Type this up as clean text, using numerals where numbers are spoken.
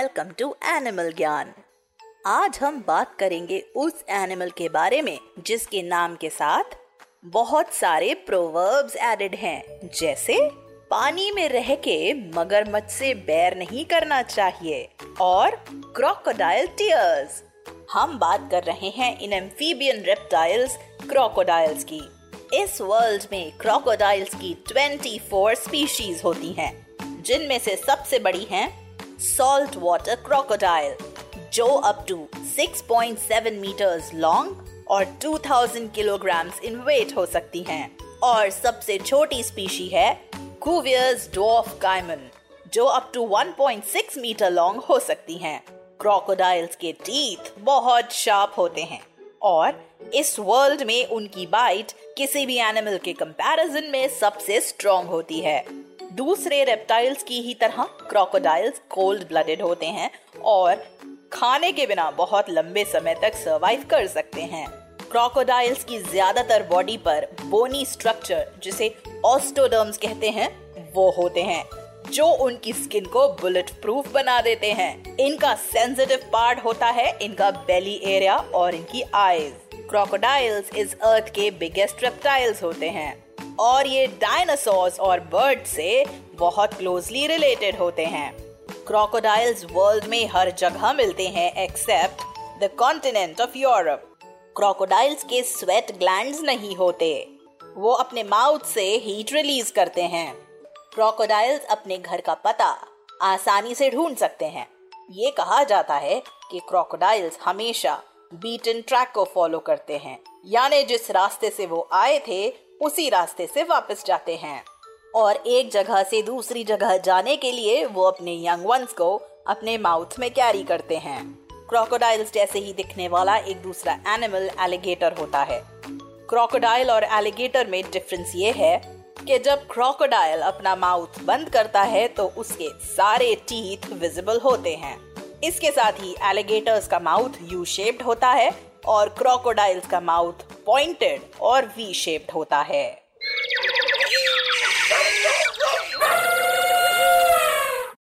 Welcome to animal ज्ञान। आज हम बात करेंगे उस एनिमल के बारे में जिसके नाम के साथ बहुत सारे प्रोवर्ब्स एडेड हैं, जैसे पानी में रह के मगरमच्छ से बैर नहीं करना चाहिए और क्रोकोडाइल टीयर्स। हम बात कर रहे हैं इन एम्फीबियन रेप्टाइल्स क्रोकोडाइल्स की। इस वर्ल्ड में क्रोकोडाइल्स की 24 स्पीशीज होती हैं, जिनमें से सबसे बड़ी हैं सॉल्ट वाटर क्रोकोडाइल, जो अप टू 6.7 मीटर्स लॉन्ग और 2000 किलोग्राम्स इन वेट हो सकती हैं। और सबसे छोटी स्पीशी है कुवियर्स ड्वार्फ काइमन, जो अप टू 1.6 मीटर लॉन्ग हो सकती हैं। क्रोकोडाइल्स के टीथ बहुत शार्प होते हैं और इस वर्ल्ड में उनकी बाइट किसी भी एनिमल के कंपैरिजन में सबसे स्ट्रॉन्ग होती है। दूसरे रेप्टाइल्स की ही तरह क्रोकोडाइल्स कोल्ड ब्लडेड होते हैं और खाने के बिना बहुत लंबे समय तक सर्वाइव कर सकते हैं। क्रोकोडाइल्स की ज्यादातर बॉडी पर बोनी स्ट्रक्चर, जिसे ऑस्टोडर्म्स कहते हैं, वो होते हैं, जो उनकी स्किन को बुलेट प्रूफ बना देते हैं। इनका सेंसिटिव पार्ट होता है इनका बेली एरिया और इनकी आईज। क्रोकोडाइल्स इस अर्थ के बिगेस्ट रेप्टाइल्स होते हैं और ये डायनासोर्स और बर्ड से बहुत क्लोजली रिलेटेड होते हैं। क्रोकोडाइल्स वर्ल्ड में हर जगह मिलते हैं except the continent of Europe. Crocodiles के स्वेट ग्लैंड्स नहीं होते, वो अपने माउथ से हीट रिलीज करते हैं। क्रोकोडाइल्स अपने घर का पता आसानी से ढूंढ सकते हैं। ये कहा जाता है कि क्रोकोडाइल्स हमेशा बीटन ट्रैक को फॉलो करते हैं, यानी जिस रास्ते से वो आए थे उसी रास्ते से वापस जाते हैं और एक जगह से दूसरी जगह जाने के लिए वो अपने यंग वंस को अपने माउथ में कैरी करते हैं। क्रोकोडाइल्स जैसे ही दिखने वाला एक दूसरा एनिमल एलिगेटर होता है। क्रोकोडाइल और एलिगेटर में डिफरेंस ये है कि जब क्रोकोडाइल अपना माउथ बंद करता है तो उसके सारे टीथ विजिबल होते हैं। इसके साथ ही एलिगेटर्स का माउथ यू शेप्ड होता है और क्रोकोडाइल्स का माउथ पॉइंटेड और वी शेप्ड होता है।